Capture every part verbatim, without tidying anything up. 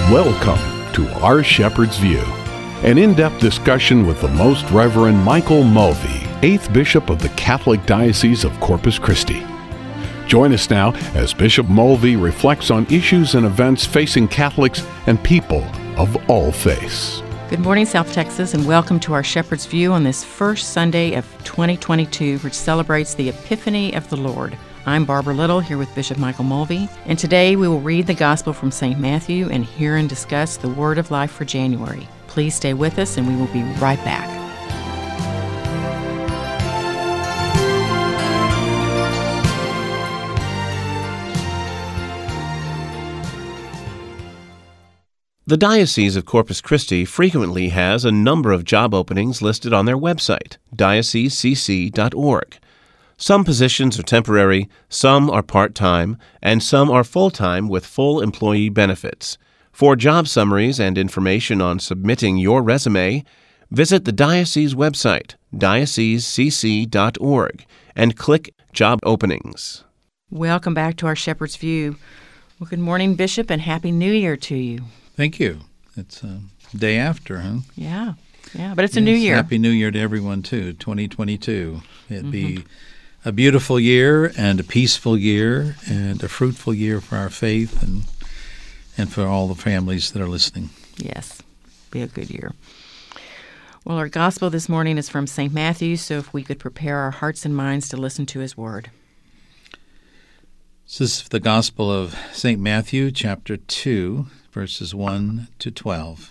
Welcome to Our Shepherd's View, an in-depth discussion with the Most Reverend Michael Mulvey, eighth Bishop of the Catholic Diocese of Corpus Christi. Join us now as Bishop Mulvey reflects on issues and events facing Catholics and people of all faiths. Good morning, South Texas, and welcome to Our Shepherd's View on this first Sunday of twenty twenty-two, which celebrates the Epiphany of the Lord. I'm Barbara Little, here with Bishop Michael Mulvey, and today we will read the Gospel from Saint Matthew and hear and discuss the Word of Life for January. Please stay with us, and we will be right back. The Diocese of Corpus Christi frequently has a number of job openings listed on their website, diocese c c dot org. Some positions are temporary, some are part-time, and some are full-time with full employee benefits. For job summaries and information on submitting your resume, visit the Diocese website, diocese c c dot org, and click Job Openings. Welcome back to Our Shepherd's View. Well, good morning, Bishop, and Happy New Year to you. Thank you. It's a day after, huh? Yeah, yeah, but it's yes, a new year. Happy New Year to everyone, too, twenty twenty-two. It'd mm-hmm. be a beautiful year and a peaceful year and a fruitful year for our faith and and for all the families that are listening. Yes, be a good year. Well, our gospel this morning is from Saint Matthew, so if we could prepare our hearts and minds to listen to his word. This is the Gospel of Saint Matthew, chapter two, verses one to twelve.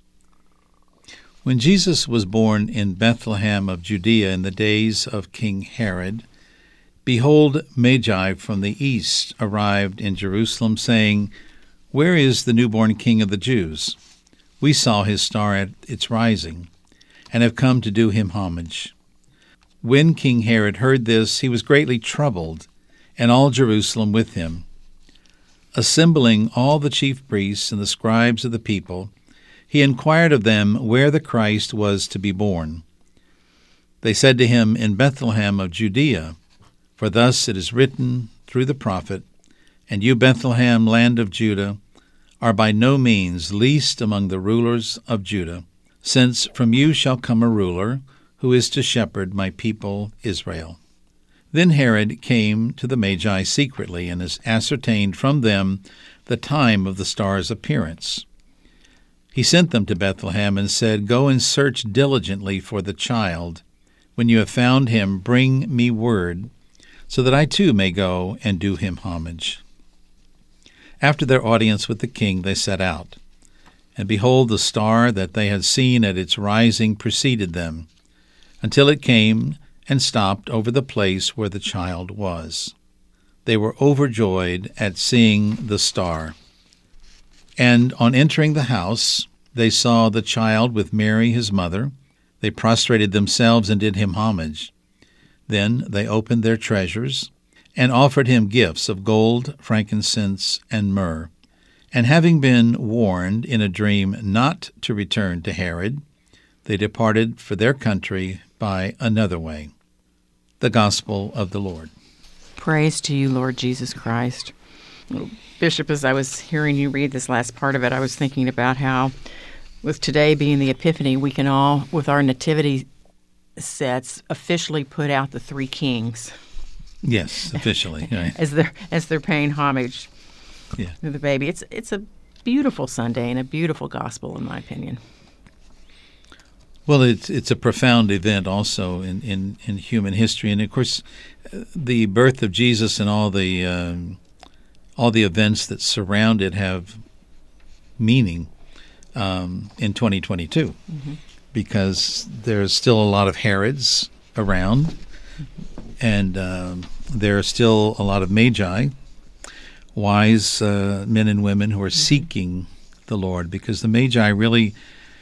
When Jesus was born in Bethlehem of Judea in the days of King Herod, behold, Magi from the east arrived in Jerusalem, saying, "Where is the newborn King of the Jews? We saw his star at its rising, and have come to do him homage." When King Herod heard this, he was greatly troubled, and all Jerusalem with him. Assembling all the chief priests and the scribes of the people, he inquired of them where the Christ was to be born. They said to him, "In Bethlehem of Judea, for thus it is written through the prophet, And you, Bethlehem, land of Judah, are by no means least among the rulers of Judah, since from you shall come a ruler, who is to shepherd my people Israel." Then Herod came to the Magi secretly, and has ascertained from them the time of the star's appearance. He sent them to Bethlehem and said, "Go and search diligently for the child. When you have found him, bring me word, so that I too may go and do him homage." After their audience with the king, they set out. And behold, the star that they had seen at its rising preceded them, until it came and stopped over the place where the child was. They were overjoyed at seeing the star. And on entering the house, they saw the child with Mary his mother. They prostrated themselves and did him homage. Then they opened their treasures and offered him gifts of gold, frankincense, and myrrh. And having been warned in a dream not to return to Herod, they departed for their country by another way. The Gospel of the Lord. Praise to you, Lord Jesus Christ. Bishop, as I was hearing you read this last part of it, I was thinking about how, with today being the Epiphany, we can all, with our nativity sets, officially put out the three kings. Yes, officially. Right. as they're as they're paying homage yeah. to the baby. It's it's a beautiful Sunday and a beautiful gospel, in my opinion. Well, it's it's a profound event also in, in, in human history, and of course, the birth of Jesus and all the um, all the events that surround it have meaning um, in twenty twenty-two, mm-hmm. because there's still a lot of Herods around, and um, there are still a lot of Magi, wise uh, men and women who are mm-hmm. seeking the Lord, because the Magi really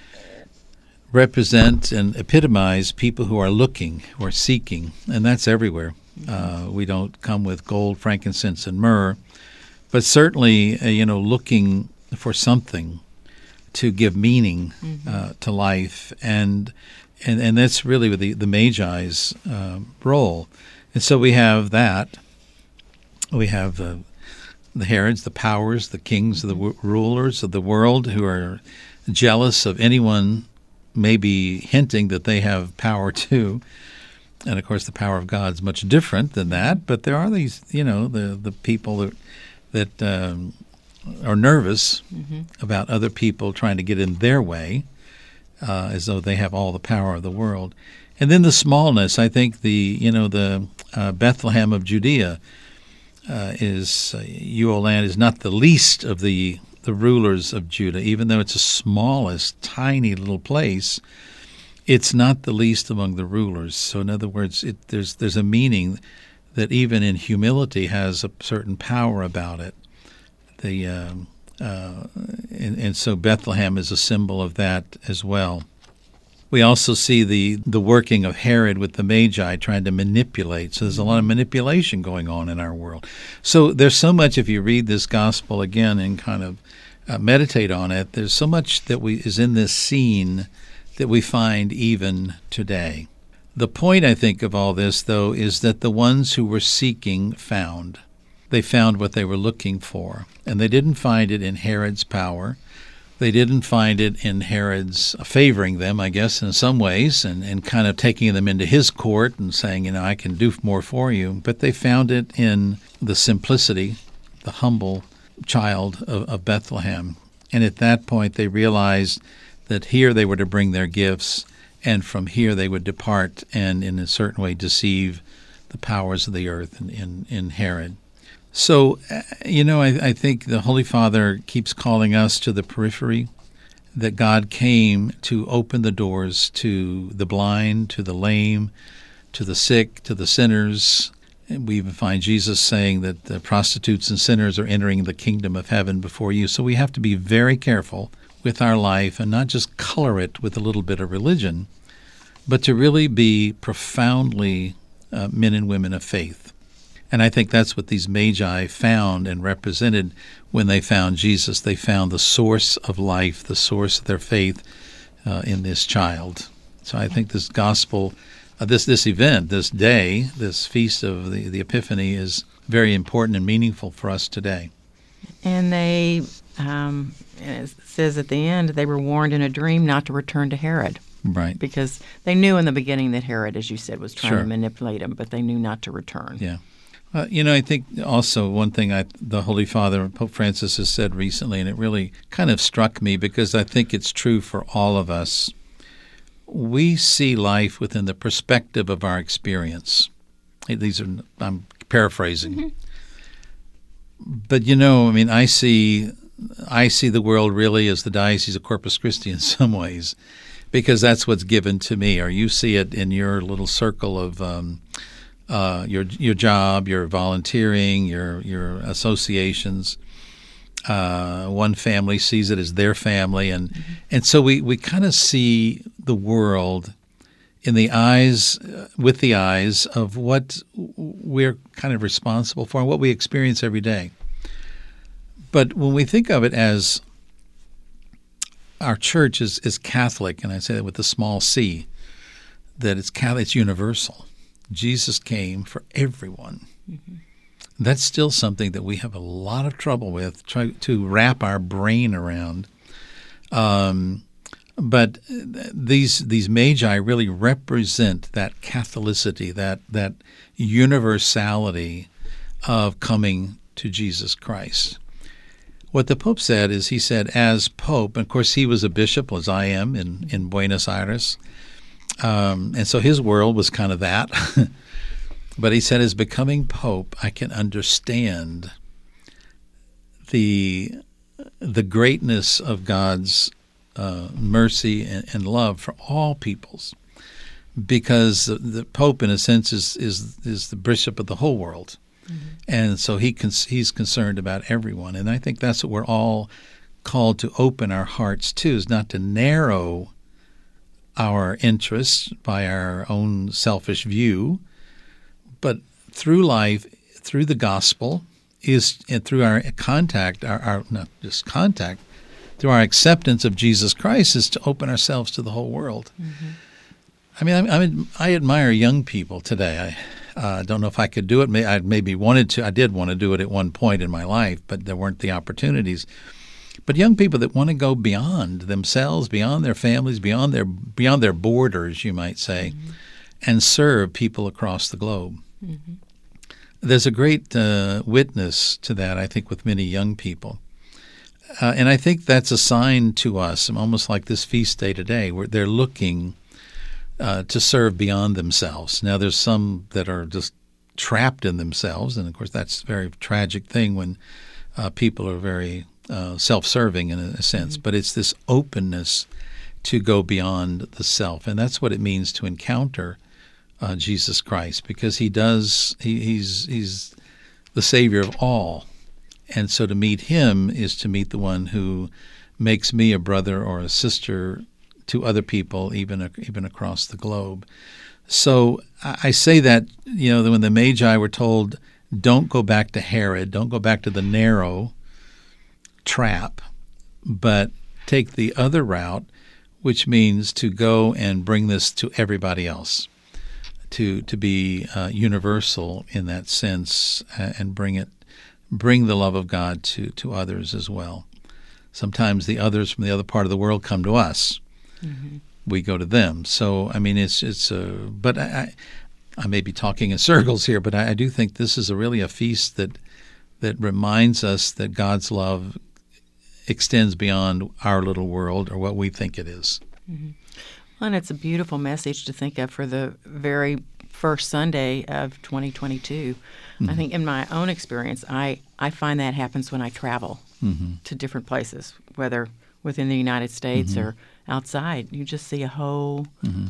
represent and epitomize people who are looking, who are seeking, and that's everywhere. Uh, we don't come with gold, frankincense, and myrrh, but certainly, uh, you know, looking for something to give meaning mm-hmm. uh, to life, and and and that's really the the Magi's uh, role. And so we have that. We have uh, the Herods, the powers, the kings, the w- rulers of the world who are jealous of anyone maybe hinting that they have power too. And, of course, the power of God is much different than that. But there are these, you know, the, the people that, that um, are nervous mm-hmm. about other people trying to get in their way, uh, as though they have all the power of the world. And then the smallness, I think the, you know, the uh, Bethlehem of Judea uh, is, uh, Ewell land is not the least of the, the rulers of Judah, even though it's the smallest, tiny little place. It's not the least among the rulers. So in other words, it, there's there's a meaning that even in humility has a certain power about it. The um, uh, and, and so Bethlehem is a symbol of that as well. We also see the, the working of Herod with the Magi trying to manipulate. So there's a lot of manipulation going on in our world. So there's so much, if you read this gospel again and kind of uh, meditate on it, there's so much that we is in this scene that we find even today. The point, I think, of all this, though, is that the ones who were seeking found. They found what they were looking for. And they didn't find it in Herod's power. They didn't find it in Herod's favoring them, I guess, in some ways, and, and kind of taking them into his court and saying, you know, I can do more for you. But they found it in the simplicity, the humble child of, of Bethlehem. And at that point, they realized that here they were to bring their gifts, and from here they would depart and in a certain way deceive the powers of the earth in, in, in Herod. So, you know, I, I think the Holy Father keeps calling us to the periphery, that God came to open the doors to the blind, to the lame, to the sick, to the sinners. And we even find Jesus saying that the prostitutes and sinners are entering the kingdom of heaven before you. So we have to be very careful with our life and not just color it with a little bit of religion, but to really be profoundly uh, men and women of faith. And I think that's what these Magi found and represented when they found Jesus. They found the source of life, the source of their faith uh, in this child. So I think this gospel, uh, this this event, this day, this feast of the, the Epiphany is very important and meaningful for us today. And they, um, it says at the end, they were warned in a dream not to return to Herod. Right. Because they knew in the beginning that Herod, as you said, was trying Sure. to manipulate them, but they knew not to return. Yeah. Uh, you know, I think also one thing I, the Holy Father, Pope Francis, has said recently, and it really kind of struck me because I think it's true for all of us. We see life within the perspective of our experience. These are, I'm paraphrasing. Mm-hmm. But, you know, I mean, I see, I see the world really as the Diocese of Corpus Christi in some ways, because that's what's given to me, or you see it in your little circle of um, uh, your your job, your volunteering, your your associations. Uh, one family sees it as their family, and mm-hmm. and so we, we kind of see the world in the eyes, uh, with the eyes of what we're kind of responsible for and what we experience every day. But when we think of it as our church is, is Catholic, and I say that with a small c, that it's Catholic, it's universal. Jesus came for everyone. Mm-hmm. That's still something that we have a lot of trouble with, try to wrap our brain around. Um, but these these Magi really represent that Catholicity, that that universality of coming to Jesus Christ. What the Pope said is, he said, as Pope, and of course he was a bishop, as I am, in, in Buenos Aires, um, and so his world was kind of that. But he said, as becoming Pope, I can understand the the greatness of God's uh, mercy and, and love for all peoples, because the, the Pope, in a sense, is is is the bishop of the whole world. Mm-hmm. And so he cons- he's concerned about everyone. And I think that's what we're all called to open our hearts to, is not to narrow our interests by our own selfish view, but through life, through the gospel, is and through our contact, our, our not just contact, through our acceptance of Jesus Christ, is to open ourselves to the whole world. Mm-hmm. I mean, I, I, I admire young people today. I, I uh, don't know if I could do it. I maybe wanted to. I did want to do it at one point in my life, but there weren't the opportunities. But young people that want to go beyond themselves, beyond their families, beyond their beyond their borders, you might say, mm-hmm. and serve people across the globe. Mm-hmm. There's a great uh, witness to that, I think, with many young people. Uh, and I think that's a sign to us, almost like this feast day today, where they're looking uh, to serve beyond themselves. Now, there's some that are just trapped in themselves, and of course that's a very tragic thing when uh, people are very uh, self-serving in a sense. Mm-hmm. But it's this openness to go beyond the self, and that's what it means to encounter uh, Jesus Christ, because he does he, he's he's the Savior of all. And so to meet him is to meet the one who makes me a brother or a sister to other people, even even across the globe. So I say that, you know, when the Magi were told, don't go back to Herod, don't go back to the narrow trap, but take the other route, which means to go and bring this to everybody else, to to be uh, universal in that sense, uh, and bring it. Bring the love of God to, to others as well. Sometimes the others from the other part of the world come to us. Mm-hmm. We go to them. So, I mean, it's it's a. But I, I may be talking in circles here, but I, I do think this is a really a feast that that reminds us that God's love extends beyond our little world or what we think it is. Mm-hmm. Well, and it's a beautiful message to think of for the very first Sunday of twenty twenty-two. Mm-hmm. I think in my own experience, I, I find that happens when I travel mm-hmm. to different places, whether within the United States mm-hmm. or outside. You just see a whole mm-hmm.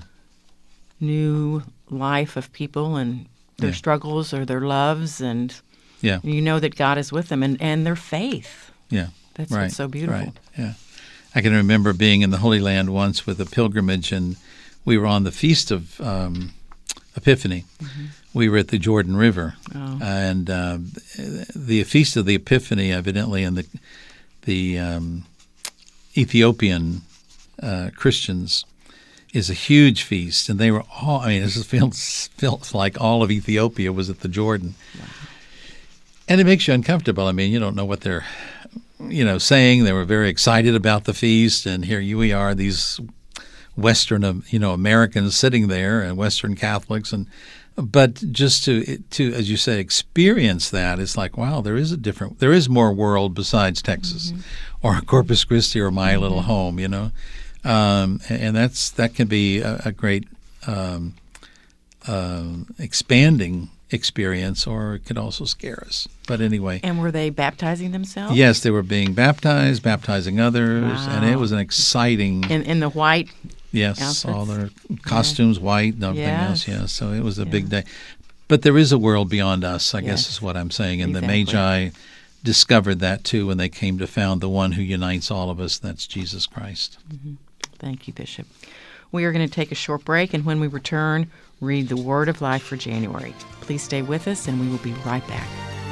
new life of people and their yeah. struggles or their loves, and yeah. you know that God is with them, and, and their faith. Yeah, That's right. what's so beautiful. Right. Yeah, I can remember being in the Holy Land once with a pilgrimage, and we were on the Feast of um, Epiphany. Mm-hmm. We were at the Jordan River, oh. and uh, the Feast of the Epiphany, evidently, in the the um, Ethiopian uh, Christians, is a huge feast, and they were all. I mean, it just feels feels like all of Ethiopia was at the Jordan, wow. and it makes you uncomfortable. I mean, you don't know what they're, you know, saying. They were very excited about the feast, and here you we are, these Western, you know, Americans sitting there, and Western Catholics, and. But just to, to, as you say, experience that, it's like, wow, there is a different, there is more world besides Texas mm-hmm. or Corpus Christi or my mm-hmm. little home, you know, um, and, and that's that can be a, a great um, uh, expanding experience, or it could also scare us. But anyway. And were they baptizing themselves? Yes, they were being baptized, baptizing others, wow. and it was an exciting. In, in the white. Yes, outfits. All their costumes, yeah. white, and everything yes. else. Yeah, so it was a yeah. big day. But there is a world beyond us, I yes. guess is what I'm saying. And exactly. the Magi discovered that too when they came to found the one who unites all of us. That's Jesus Christ. Mm-hmm. Thank you, Bishop. We are going to take a short break, and when we return, read the Word of Life for January. Please stay with us, and we will be right back.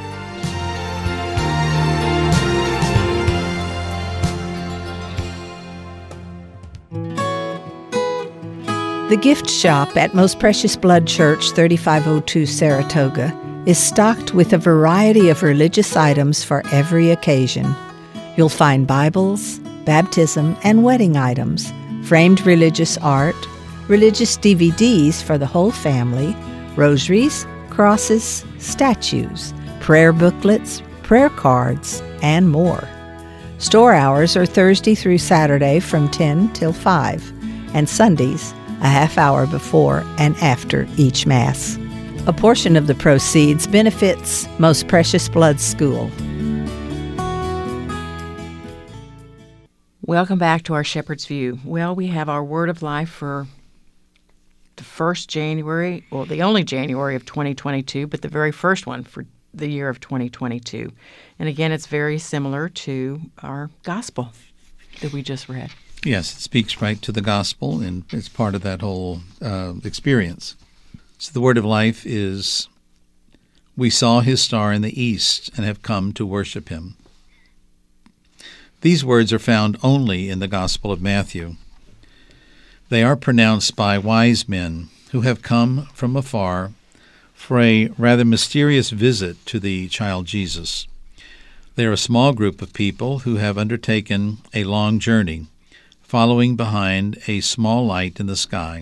The gift shop at Most Precious Blood Church, thirty-five oh two Saratoga, is stocked with a variety of religious items for every occasion. You'll find Bibles, baptism and wedding items, framed religious art, religious D V Ds for the whole family, rosaries, crosses, statues, prayer booklets, prayer cards, and more. Store hours are Thursday through Saturday from ten till five, and Sundays a half hour before and after each Mass. A portion of the proceeds benefits Most Precious Blood School. Welcome back to our Shepherd's View. Well, we have our Word of Life for the first January, well, the only January of twenty twenty-two, but the very first one for the year of twenty twenty-two. And again, it's very similar to our Gospel that we just read. Yes, it speaks right to the gospel, and it's part of that whole uh, experience. So the word of life is, we saw his star in the east and have come to worship him. These words are found only in the Gospel of Matthew. They are pronounced by wise men who have come from afar for a rather mysterious visit to the child Jesus. They are a small group of people who have undertaken a long journey, following behind a small light in the sky.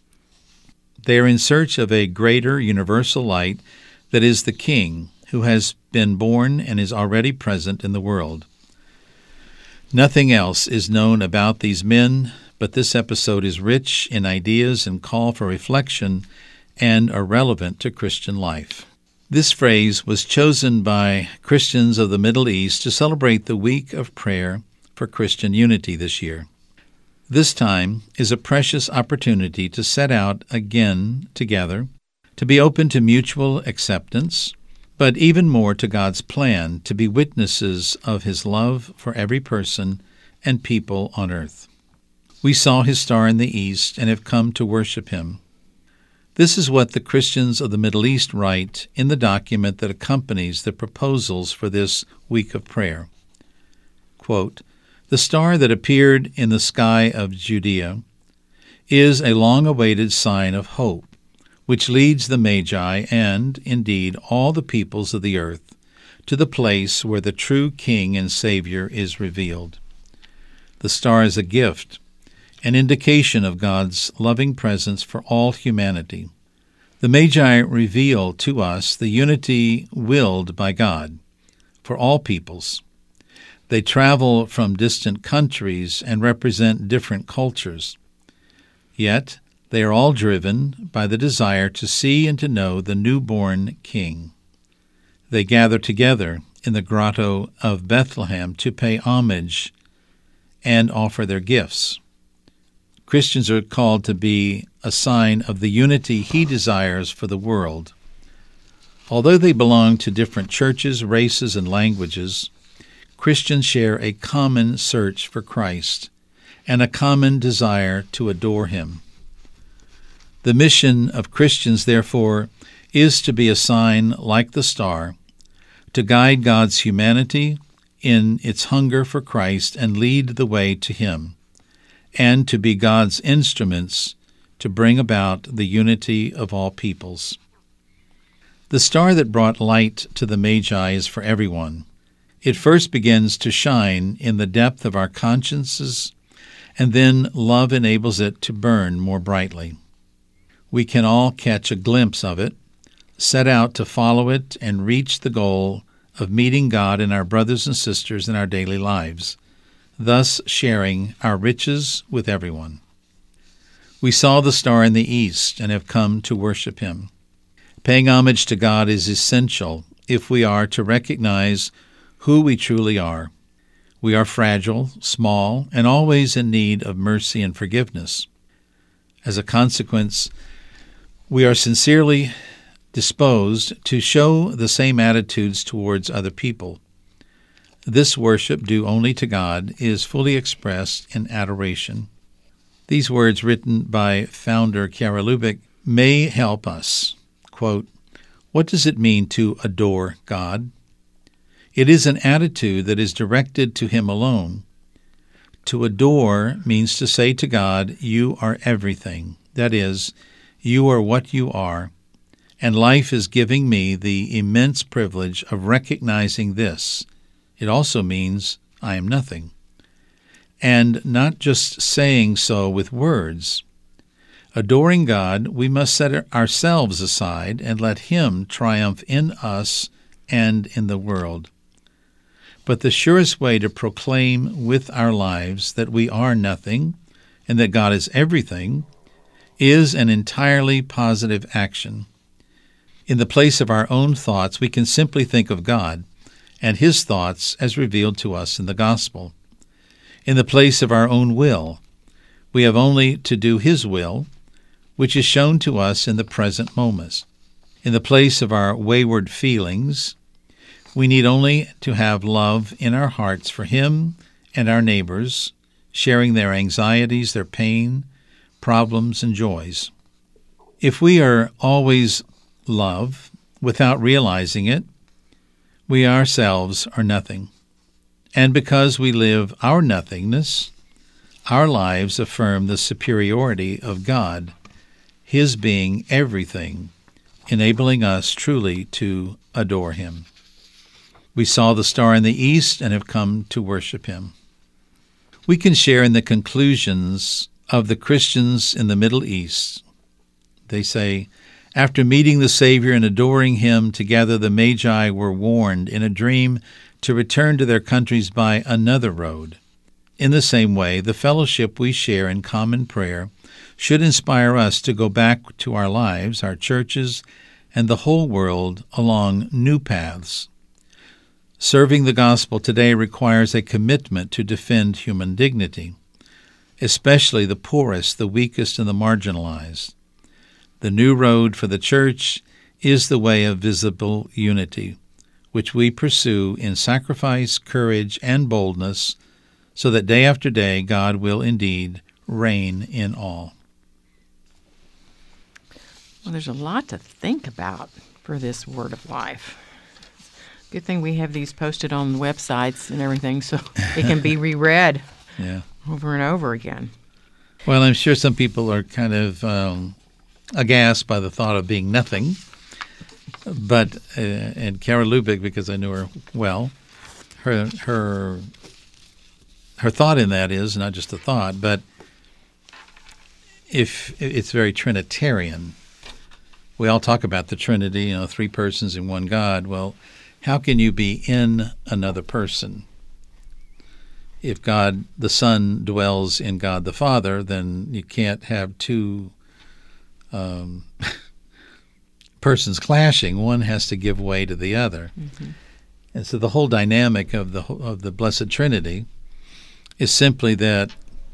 They are in search of a greater universal light that is the King, who has been born and is already present in the world. Nothing else is known about these men, but this episode is rich in ideas and call for reflection and are relevant to Christian life. This phrase was chosen by Christians of the Middle East to celebrate the week of prayer for Christian unity this year. This time is a precious opportunity to set out again together, to be open to mutual acceptance, but even more to God's plan to be witnesses of His love for every person and people on earth. We saw His star in the east and have come to worship Him. This is what the Christians of the Middle East write in the document that accompanies the proposals for this week of prayer. Quote, "The star that appeared in the sky of Judea is a long-awaited sign of hope, which leads the Magi and, indeed, all the peoples of the earth to the place where the true King and Savior is revealed. The star is a gift, an indication of God's loving presence for all humanity. The Magi reveal to us the unity willed by God for all peoples. They travel from distant countries and represent different cultures. Yet they are all driven by the desire to see and to know the newborn King. They gather together in the grotto of Bethlehem to pay homage and offer their gifts. Christians are called to be a sign of the unity He desires for the world. Although they belong to different churches, races, and languages, Christians share a common search for Christ and a common desire to adore Him. The mission of Christians, therefore, is to be a sign like the star, to guide God's humanity in its hunger for Christ and lead the way to Him, and to be God's instruments to bring about the unity of all peoples. The star that brought light to the Magi is for everyone. It first begins to shine in the depth of our consciences, and then love enables it to burn more brightly. We can all catch a glimpse of it, set out to follow it, and reach the goal of meeting God and our brothers and sisters in our daily lives, thus sharing our riches with everyone. We saw the star in the east and have come to worship Him. Paying homage to God is essential if we are to recognize who we truly are. We are fragile, small, and always in need of mercy and forgiveness. As a consequence, we are sincerely disposed to show the same attitudes towards other people. This worship, due only to God, is fully expressed in adoration. These words, written by founder Chiara Lubich, may help us. Quote, "What does it mean to adore God? It is an attitude that is directed to Him alone. To adore means to say to God, 'You are everything.' That is, you are what you are, and life is giving me the immense privilege of recognizing this. It also means I am nothing. And not just saying so with words. Adoring God, we must set ourselves aside and let Him triumph in us and in the world. But the surest way to proclaim with our lives that we are nothing and that God is everything is an entirely positive action. In the place of our own thoughts, we can simply think of God and His thoughts as revealed to us in the gospel. In the place of our own will, we have only to do His will, which is shown to us in the present moment. In the place of our wayward feelings, we need only to have love in our hearts for Him and our neighbors, sharing their anxieties, their pain, problems, and joys. If we are always love without realizing it, we ourselves are nothing. And because we live our nothingness, our lives affirm the superiority of God, His being everything, enabling us truly to adore him. We saw the star in the east and have come to worship him. We can share in the conclusions of the Christians in the Middle East. They say, after meeting the Savior and adoring him together, the Magi were warned in a dream to return to their countries by another road. In the same way, the fellowship we share in common prayer should inspire us to go back to our lives, our churches, and the whole world along new paths. Serving the gospel today requires a commitment to defend human dignity, especially the poorest, the weakest, and the marginalized. The new road for the church is the way of visible unity, which we pursue in sacrifice, courage, and boldness, so that day after day God will indeed reign in all. Well, there's a lot to think about for this word of life. Good thing we have these posted on websites and everything so it can be reread yeah. over and over again. Well, I'm sure some people are kind of um, aghast by the thought of being nothing. But, uh, and Kara Lubick, because I knew her well, her her her thought in that is, not just a thought, but if it's very Trinitarian. We all talk about the Trinity, you know, three persons in one God. Well, how can you be in another person? If God the Son dwells in God the Father, then you can't have two um, persons clashing. One has to give way to the other. Mm-hmm. And so the whole dynamic of the of the Blessed Trinity is simply that,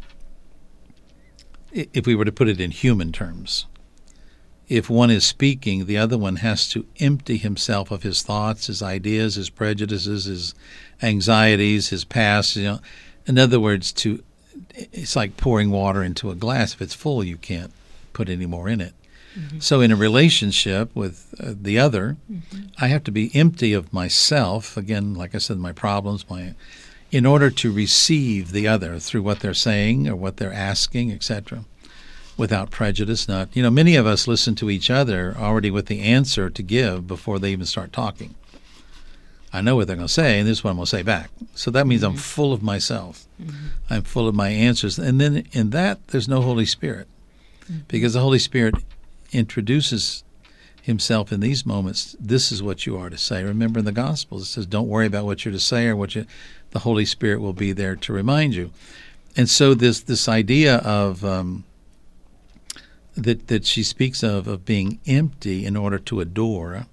if we were to put it in human terms, if one is speaking, the other one has to empty himself of his thoughts, his ideas, his prejudices, his anxieties, his past. You know, in other words, to it's like pouring water into a glass. If it's full, you can't put any more in it. Mm-hmm. So in a relationship with uh, the other, mm-hmm. I have to be empty of myself, again, like I said, my problems, my, in order to receive the other through what they're saying or what they're asking, et cetera, without prejudice. Not, you know, many of us listen to each other already with the answer to give before they even start talking. I know what they're going to say, and this is what I'm going to say back. So that means mm-hmm. I'm full of myself. Mm-hmm. I'm full of my answers. And then in that, there's no Holy Spirit, mm-hmm. because the Holy Spirit introduces himself in these moments. This is what you are to say. Remember in the Gospels, it says, don't worry about what you're to say or what you, the Holy Spirit will be there to remind you. And so this this idea of um, that that she speaks of of being empty in order to adore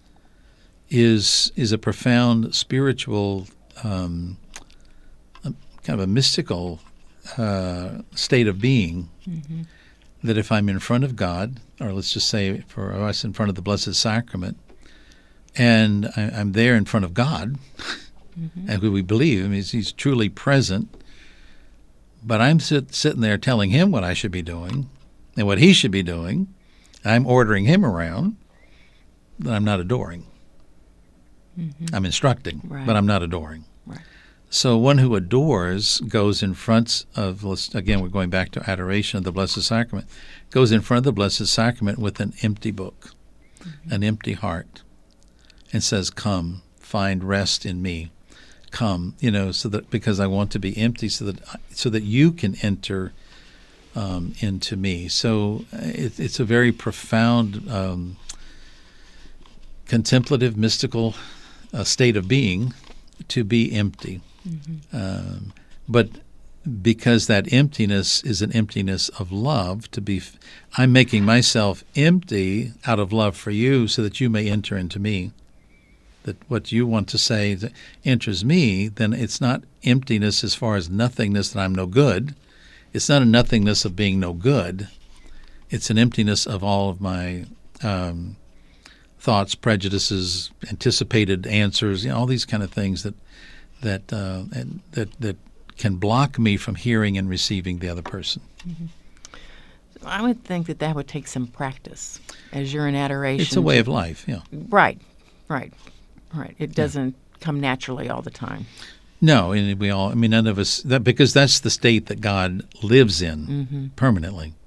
is is a profound spiritual, um, kind of a mystical uh, state of being. Mm-hmm. That if I'm in front of God, or let's just say for us in front of the Blessed Sacrament, and I, I'm there in front of God, mm-hmm. and who we believe, I mean, he's, he's truly present, but I'm sit, sitting there telling him what I should be doing and what he should be doing, I'm ordering him around, then I'm not adoring. Mm-hmm. I'm instructing, right. but I'm not adoring. Right. So one who adores goes in front of, again, we're going back to adoration of the Blessed Sacrament, goes in front of the Blessed Sacrament with an empty book, mm-hmm. an empty heart, and says, come, find rest in me. Come, you know, so that because I want to be empty so that so that you can enter um, into me. So it, it's a very profound, um, contemplative, mystical uh, state of being to be empty. Mm-hmm. Um, but because that emptiness is an emptiness of love, to be, I'm making myself empty out of love for you so that you may enter into me. That what you want to say that enters me, then it's not emptiness as far as nothingness that I'm no good. It's not a nothingness of being no good. It's an emptiness of all of my um, thoughts, prejudices, anticipated answers, you know, all these kind of things that that uh, that that can block me from hearing and receiving the other person. Mm-hmm. So I would think that that would take some practice as you're in adoration. It's a way of life, yeah. Right, right, right. It doesn't yeah. come naturally all the time. No, and we all, I mean, none of us, that because that's the state that God lives in mm-hmm. permanently.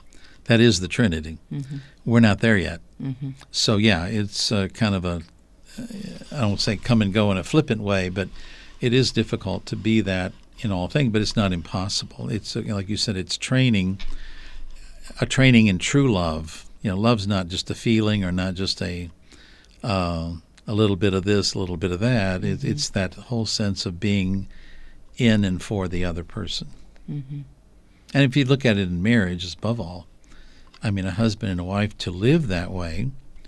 That is the Trinity. Mm-hmm. We're not there yet. Mm-hmm. So, yeah, it's uh, kind of a, I don't say come and go in a flippant way, but it is difficult to be that in all things, but it's not impossible. It's, uh, like you said, it's training, a training in true love. You know, love's not just a feeling or not just a uh, a little bit of this, a little bit of that. Mm-hmm. It, it's that whole sense of being in and for the other person. Mm-hmm. And if you look at it in marriage, above all, I mean, a husband and a wife to live that way,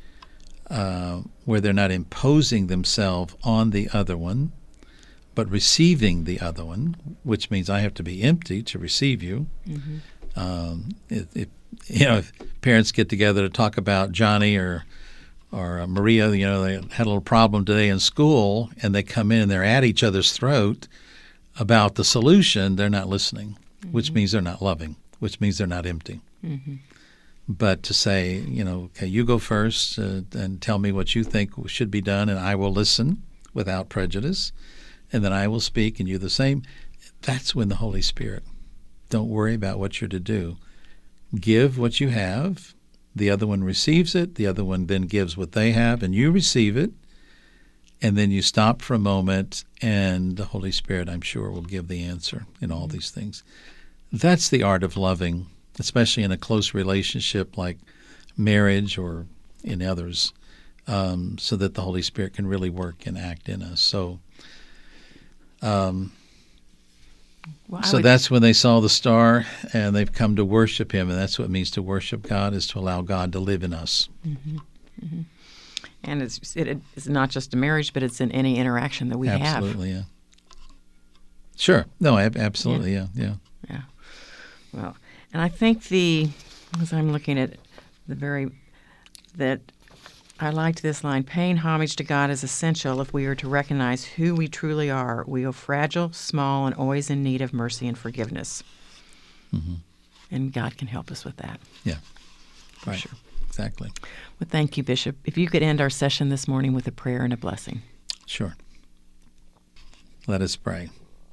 uh, where they're not imposing themselves on the other one, but receiving the other one, which means I have to be empty to receive you. Mm-hmm. Um, it, it, you know, if parents get together to talk about Johnny or or uh, Maria, you know, they had a little problem today in school, and they come in and they're at each other's throat about the solution, they're not listening, mm-hmm. which means they're not loving, which means they're not empty. Mm-hmm. But to say, you know, okay, you go first uh, and tell me what you think should be done, and I will listen without prejudice, and then I will speak, and you the same. That's when the Holy Spirit. Don't worry about what you're to do. Give what you have. The other one receives it. The other one then gives what they have, and you receive it. And then you stop for a moment, and the Holy Spirit, I'm sure, will give the answer in all these things. That's the art of loving, especially in a close relationship like marriage or in others, um, so that the Holy Spirit can really work and act in us. So um, well, so would... that's when they saw the star, and they've come to worship him, and that's what it means to worship God, is to allow God to live in us. Mm-hmm. Mm-hmm. And it's it, it's not just a marriage, but it's in any interaction that we absolutely, have. Absolutely, yeah. Sure. No, absolutely, yeah. yeah, yeah. Yeah. Well, and I think the, as I'm looking at the very, that I liked this line, paying homage to God is essential if we are to recognize who we truly are. We are fragile, small, and always in need of mercy and forgiveness. Mm-hmm. And God can help us with that. Yeah. For right. sure. Exactly. Well, thank you, Bishop. If you could end our session this morning with a prayer and a blessing. Sure. Let us pray.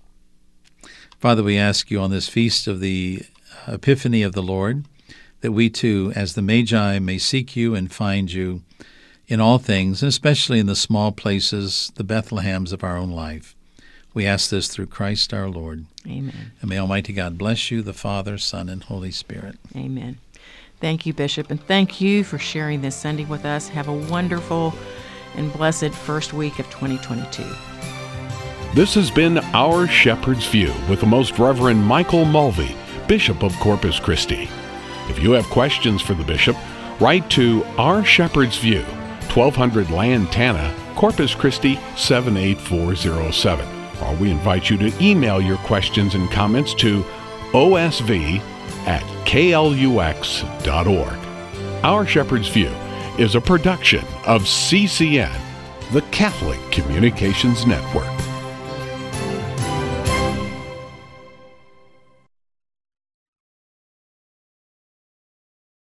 Father, we ask you on this feast of the Epiphany of the Lord, that we too, as the Magi, may seek you and find you in all things, and especially in the small places, the Bethlehems of our own life. We ask this through Christ our Lord. Amen. And may Almighty God bless you, the Father, Son, and Holy Spirit. Amen. Thank you, Bishop, and thank you for sharing this Sunday with us. Have a wonderful and blessed first week of twenty twenty-two. This has been Our Shepherd's View with the Most Reverend Michael Mulvey, Bishop of Corpus Christi. If you have questions for the Bishop, write to Our Shepherd's View, twelve hundred Lantana, Corpus Christi seven eight four zero seven. Or we invite you to email your questions and comments to O S V at K L U X dot org. Our Shepherd's View is a production of C C N, the Catholic Communications Network.